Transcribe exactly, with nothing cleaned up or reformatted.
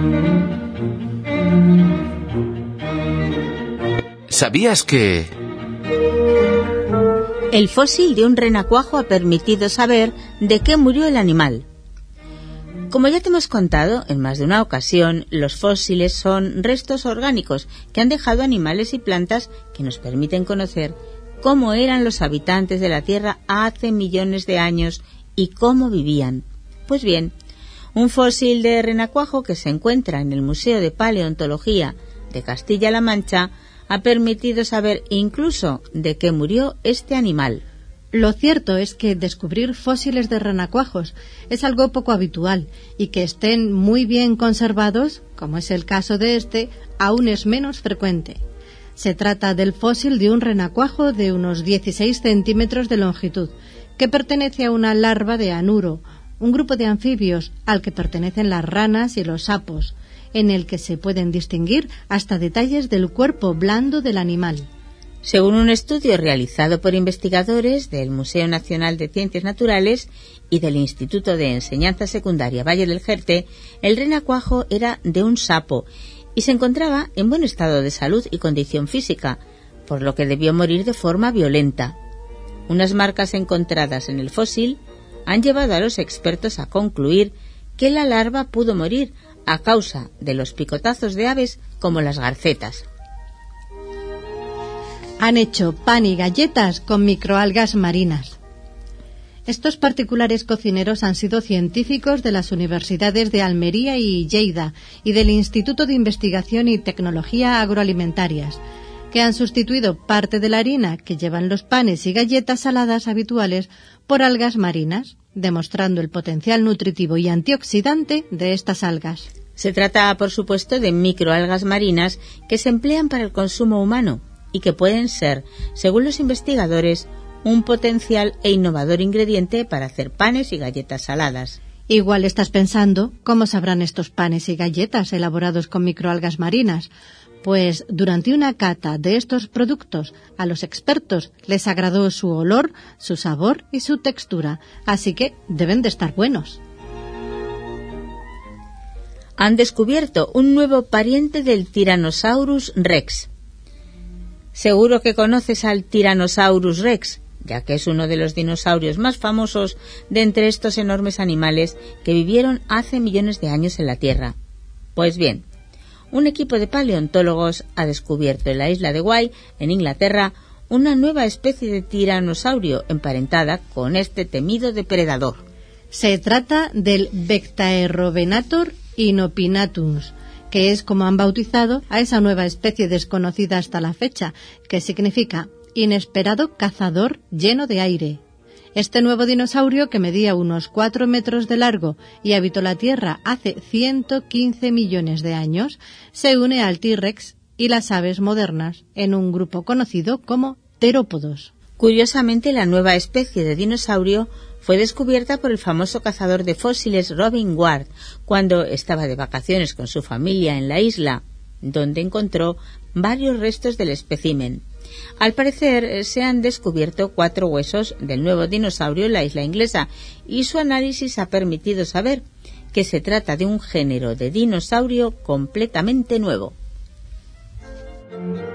¿Sabías que...? El fósil de un renacuajo ha permitido saber de qué murió el animal. Como ya te hemos contado en más de una ocasión, los fósiles son restos orgánicos que han dejado animales y plantas que nos permiten conocer cómo eran los habitantes de la Tierra hace millones de años y cómo vivían. Pues bien, un fósil de renacuajo que se encuentra en el Museo de Paleontología de Castilla-La Mancha ha permitido saber incluso de qué murió este animal. Lo cierto es que descubrir fósiles de renacuajos es algo poco habitual y que estén muy bien conservados, como es el caso de este, aún es menos frecuente. Se trata del fósil de un renacuajo de unos dieciséis centímetros de longitud, que pertenece a una larva de anuro, un grupo de anfibios al que pertenecen las ranas y los sapos, en el que se pueden distinguir hasta detalles del cuerpo blando del animal. Según un estudio realizado por investigadores del Museo Nacional de Ciencias Naturales y del Instituto de Enseñanza Secundaria Valle del Jerte, el renacuajo era de un sapo y se encontraba en buen estado de salud y condición física, por lo que debió morir de forma violenta. Unas marcas encontradas en el fósil han llevado a los expertos a concluir que la larva pudo morir a causa de los picotazos de aves como las garcetas. Han hecho pan y galletas con microalgas marinas. Estos particulares cocineros han sido científicos de las universidades de Almería y Lleida y del Instituto de Investigación y Tecnología Agroalimentarias, que han sustituido parte de la harina que llevan los panes y galletas saladas habituales por algas marinas, demostrando el potencial nutritivo y antioxidante de estas algas. Se trata, por supuesto, de microalgas marinas que se emplean para el consumo humano y que pueden ser, según los investigadores, un potencial e innovador ingrediente para hacer panes y galletas saladas. Igual estás pensando cómo sabrán estos panes y galletas elaborados con microalgas marinas. Pues durante una cata de estos productos a los expertos les agradó su olor, su sabor y su textura, así que deben de estar buenos. Han descubierto un nuevo pariente del Tyrannosaurus rex. Seguro que conoces al Tyrannosaurus rex, ya que es uno de los dinosaurios más famosos de entre estos enormes animales que vivieron hace millones de años en la Tierra. Pues bien, un equipo de paleontólogos ha descubierto en la isla de Wight, en Inglaterra, una nueva especie de tiranosaurio emparentada con este temido depredador. Se trata del Vectaerovenator inopinatus, que es como han bautizado a esa nueva especie desconocida hasta la fecha, que significa inesperado cazador lleno de aire. Este nuevo dinosaurio, que medía unos cuatro metros de largo y habitó la Tierra hace ciento quince millones de años, se une al T-Rex y las aves modernas en un grupo conocido como terópodos. Curiosamente, la nueva especie de dinosaurio fue descubierta por el famoso cazador de fósiles Robin Ward cuando estaba de vacaciones con su familia en la isla, donde encontró varios restos del espécimen. Al parecer, se han descubierto cuatro huesos del nuevo dinosaurio en la isla inglesa y su análisis ha permitido saber que se trata de un género de dinosaurio completamente nuevo.